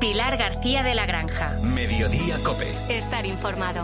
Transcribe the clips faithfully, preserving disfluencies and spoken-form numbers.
Pilar García de la Granja. Mediodía COPE. Estar informado.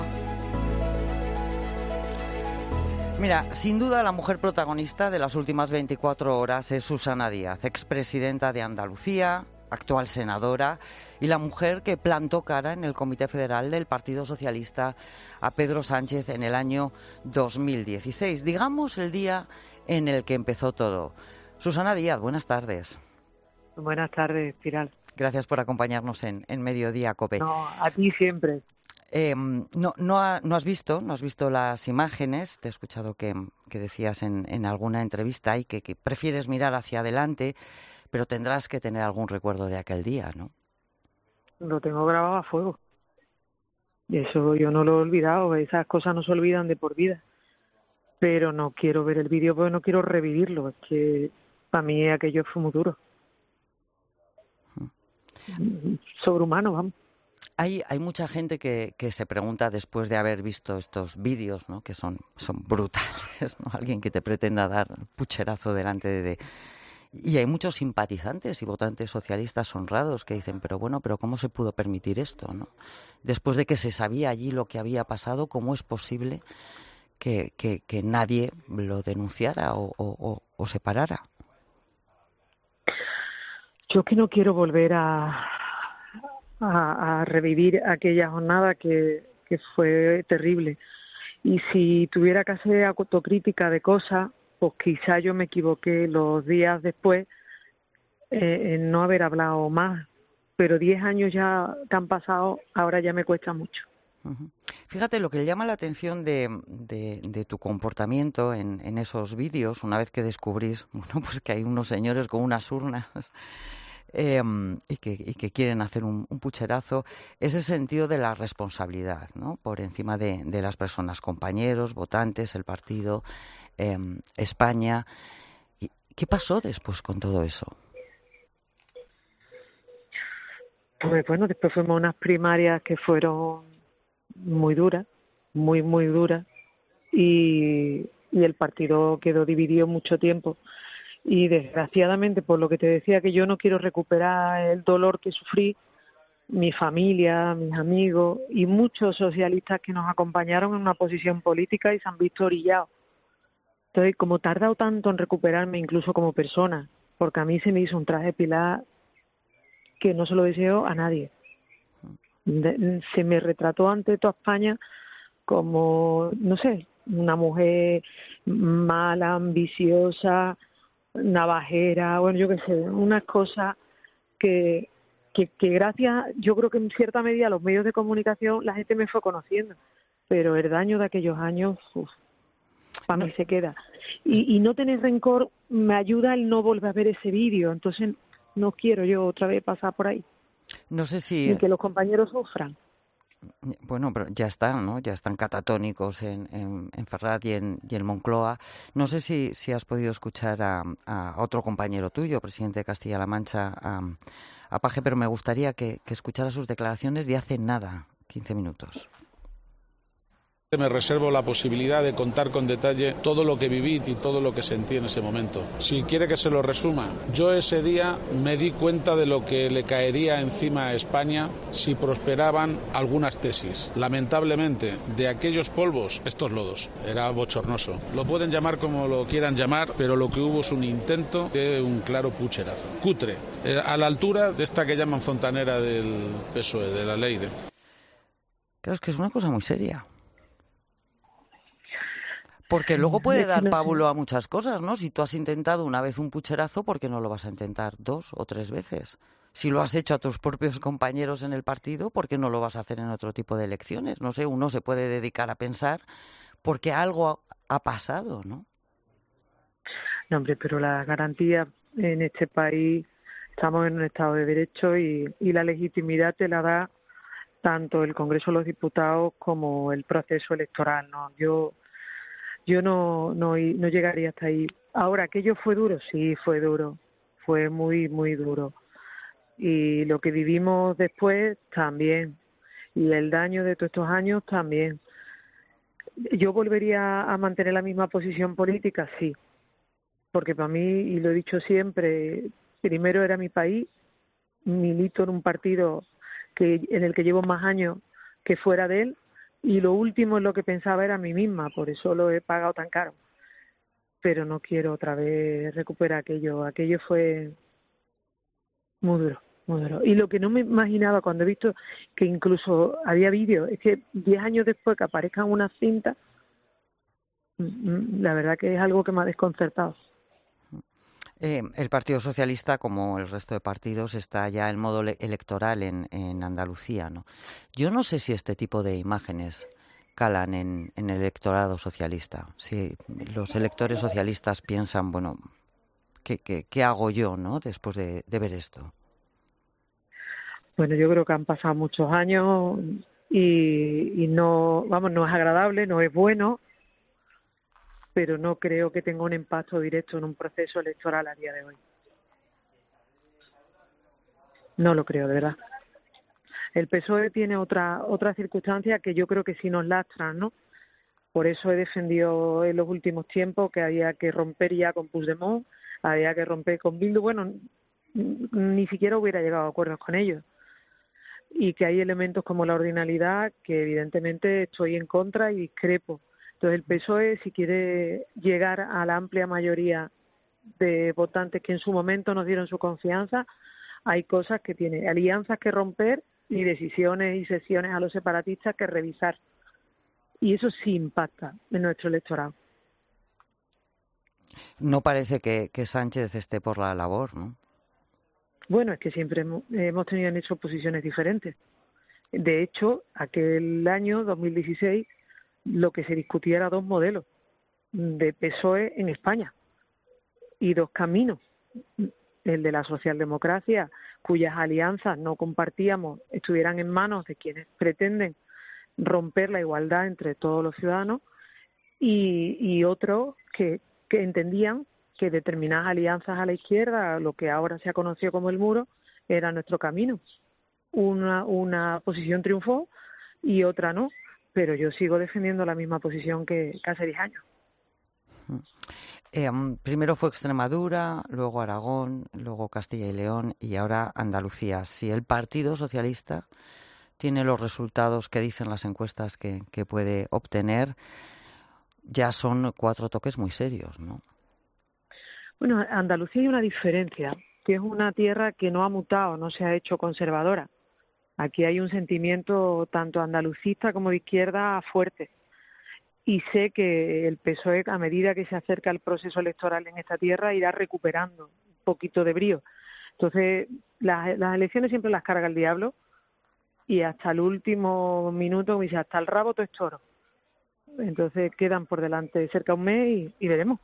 Mira, sin duda la mujer protagonista de las últimas veinticuatro horas es Susana Díaz, expresidenta de Andalucía, actual senadora, y la mujer que plantó cara en el Comité Federal del Partido Socialista a Pedro Sánchez en el año dos mil dieciséis, digamos el día en el que empezó todo. Susana Díaz, buenas tardes. Buenas tardes, Pilar. Gracias por acompañarnos en, en Mediodía COPE. No, a ti siempre. Eh, no, no, ha, no has visto, no has visto las imágenes. Te he escuchado que, que decías en, en alguna entrevista y que, que prefieres mirar hacia adelante, pero tendrás que tener algún recuerdo de aquel día, ¿no? Lo tengo grabado a fuego. Y eso yo no lo he olvidado. Esas cosas no se olvidan de por vida. Pero no quiero ver el vídeo porque no quiero revivirlo. Es que para mí aquello fue muy duro. Sobrehumano, vamos. Hay, hay mucha gente que, que se pregunta después de haber visto estos vídeos, ¿no?, que son, son brutales, ¿no? Alguien que te pretenda dar pucherazo delante de, de... Y hay muchos simpatizantes y votantes socialistas honrados que dicen, pero bueno, pero ¿cómo se pudo permitir esto, ¿no? Después de que se sabía allí lo que había pasado, ¿cómo es posible que, que, que nadie lo denunciara o, o, o se parara? Yo que no quiero volver a, a, a revivir aquella jornada que, que fue terrible. Y si tuviera que hacer autocrítica de cosas, pues quizá yo me equivoqué los días después eh, en no haber hablado más. Pero diez años ya que han pasado, ahora ya me cuesta mucho. Uh-huh. Fíjate, lo que llama la atención de, de, de tu comportamiento en, en esos vídeos, una vez que descubrís, bueno, pues que hay unos señores con unas urnas eh, y, que, y que quieren hacer un, un pucherazo, es el sentido de la responsabilidad, ¿no?, por encima de, de las personas, compañeros, votantes, el partido, eh, España. ¿Y qué pasó después con todo eso? Pues bueno, después fuimos a unas primarias que fueron muy duras, muy, muy duras, y, y el partido quedó dividido mucho tiempo. Y desgraciadamente, por lo que te decía, que yo no quiero recuperar el dolor que sufrí, mi familia, mis amigos y muchos socialistas que nos acompañaron en una posición política y se han visto orillados. Entonces, como he tardado tanto en recuperarme, incluso como persona, porque a mí se me hizo un traje Pilar que no se lo deseo a nadie. Se me retrató ante toda España como, no sé, una mujer mala, ambiciosa, navajera, bueno, yo qué sé, unas cosas que, que, que gracias, yo creo que en cierta medida los medios de comunicación la gente me fue conociendo, pero el daño de aquellos años, uf, para mí se queda. Y, y no tener rencor me ayuda el no volver a ver ese vídeo, entonces no quiero yo otra vez pasar por ahí. No sé si... Ni que los compañeros sufran. Bueno, pero ya están, ¿no? Ya están catatónicos en, en, en Ferraz y en, y en Moncloa. No sé si, si has podido escuchar a, a otro compañero tuyo, presidente de Castilla-La Mancha, a, a Paje, pero me gustaría que, que escuchara sus declaraciones de hace nada, quince minutos. Me reservo la posibilidad de contar con detalle todo lo que viví y todo lo que sentí en ese momento. Si quiere que se lo resuma, yo ese día me di cuenta de lo que le caería encima a España si prosperaban algunas tesis. Lamentablemente, de aquellos polvos, estos lodos. Era bochornoso. Lo pueden llamar como lo quieran llamar, pero lo que hubo es un intento de un claro pucherazo. Cutre, eh, a la altura de esta que llaman fontanera del P S O E, de la ley de... Claro, es que es una cosa muy seria. Porque luego puede dar pábulo a muchas cosas, ¿no? Si tú has intentado una vez un pucherazo, ¿por qué no lo vas a intentar dos o tres veces? Si lo has hecho a tus propios compañeros en el partido, ¿por qué no lo vas a hacer en otro tipo de elecciones? No sé, uno se puede dedicar a pensar porque algo ha pasado, ¿no? No, hombre, pero la garantía en este país, estamos en un Estado de Derecho y, y la legitimidad te la da tanto el Congreso de los Diputados como el proceso electoral, ¿no? Yo... Yo no, no, no llegaría hasta ahí. Ahora, ¿aquello fue duro? Sí, fue duro. Fue muy, muy duro. Y lo que vivimos después también. Y el daño de todos estos años también. ¿Yo volvería a mantener la misma posición política? Sí. Porque para mí, y lo he dicho siempre, primero era mi país milito en un partido que en el que llevo más años que fuera de él, y lo último en lo que pensaba era a mí misma, por eso lo he pagado tan caro. Pero no quiero otra vez recuperar aquello. Aquello fue muy duro, muy duro. Y lo que no me imaginaba cuando he visto que incluso había vídeos, es que diez años después que aparezcan unas cintas, la verdad que es algo que me ha desconcertado. Eh, el Partido Socialista, como el resto de partidos, está ya en modo le- electoral en, en Andalucía, ¿no? Yo no sé si este tipo de imágenes calan en, en el electorado socialista. Si los electores socialistas piensan, bueno, ¿qué, qué, qué hago yo, ¿no?, después de, de ver esto? Bueno, yo creo que han pasado muchos años y, y no, vamos, no es agradable, no es bueno, pero no creo que tenga un impacto directo en un proceso electoral a día de hoy. No lo creo, de verdad. El P S O E tiene otra otra circunstancia que yo creo que sí nos lastran, ¿no? Por eso he defendido en los últimos tiempos que había que romper ya con Puigdemont, había que romper con Bildu. Bueno, ni siquiera hubiera llegado a acuerdos con ellos. Y que hay elementos como la ordinalidad que evidentemente estoy en contra y discrepo. Entonces el P S O E, si quiere llegar a la amplia mayoría de votantes que en su momento nos dieron su confianza, hay cosas que tiene, alianzas que romper y decisiones y sesiones a los separatistas que revisar. Y eso sí impacta en nuestro electorado. No parece que, que Sánchez esté por la labor, ¿no? Bueno, es que siempre hemos, hemos tenido en eso posiciones diferentes. De hecho, aquel año, dos mil dieciséis, lo que se discutía era dos modelos de P S O E en España y dos caminos. El de la socialdemocracia, cuyas alianzas no compartíamos, estuvieran en manos de quienes pretenden romper la igualdad entre todos los ciudadanos, y, y otros que, que entendían que determinadas alianzas a la izquierda, lo que ahora se ha conocido como el muro, era nuestro camino. Una, una posición triunfó y otra no, pero yo sigo defendiendo la misma posición que, que hace diez años. Eh, primero fue Extremadura, luego Aragón, luego Castilla y León y ahora Andalucía. Si el Partido Socialista tiene los resultados que dicen las encuestas que, que puede obtener, ya son cuatro toques muy serios, ¿no? Bueno, Andalucía hay una diferencia, que es una tierra que no ha mutado, no se ha hecho conservadora. Aquí hay un sentimiento tanto andalucista como de izquierda fuerte. Y sé que el P S O E, a medida que se acerca el proceso electoral en esta tierra, irá recuperando un poquito de brío. Entonces, las, las elecciones siempre las carga el diablo, y hasta el último minuto, como dice, hasta el rabo todo es toro. Entonces quedan por delante cerca de un mes y, y veremos.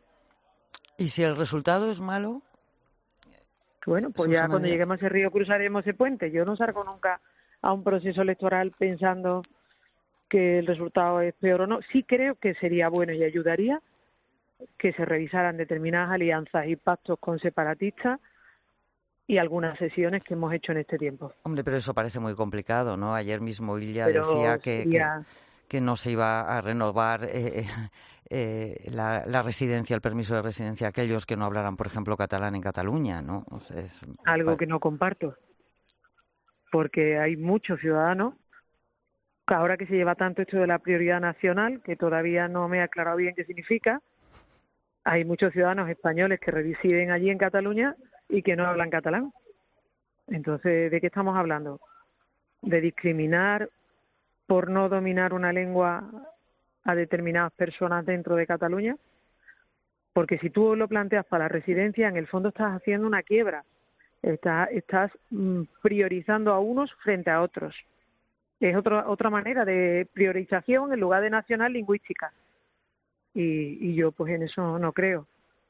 ¿Y si el resultado es malo? Bueno, pues Susana ya cuando Díaz. lleguemos a ese río cruzaremos ese puente. Yo no salgo nunca a un proceso electoral pensando que el resultado es peor o no. Sí creo que sería bueno y ayudaría que se revisaran determinadas alianzas y pactos con separatistas y algunas sesiones que hemos hecho en este tiempo. Hombre, pero eso parece muy complicado, ¿no? Ayer mismo Illa Pero decía que, sería... que, que no se iba a renovar eh, eh, la, la residencia, el permiso de residencia a aquellos que no hablaran, por ejemplo, catalán en Cataluña, ¿no? O sea, es... algo que no comparto, porque hay muchos ciudadanos, ahora que se lleva tanto esto de la prioridad nacional, que todavía no me he aclarado bien qué significa, hay muchos ciudadanos españoles que residen allí en Cataluña y que no hablan catalán. Entonces, ¿de qué estamos hablando? ¿De discriminar por no dominar una lengua a determinadas personas dentro de Cataluña? Porque si tú lo planteas para la residencia, en el fondo estás haciendo una quiebra. Estás, estás mm, priorizando a unos frente a otros. Es otra otra manera de priorización en lugar de nacional lingüística. Y, y yo pues en eso no creo.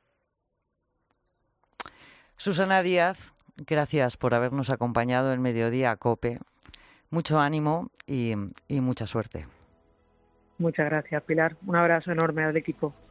Susana Díaz, gracias por habernos acompañado en Mediodía COPE. Mucho ánimo y, y mucha suerte. Muchas gracias, Pilar. Un abrazo enorme al equipo.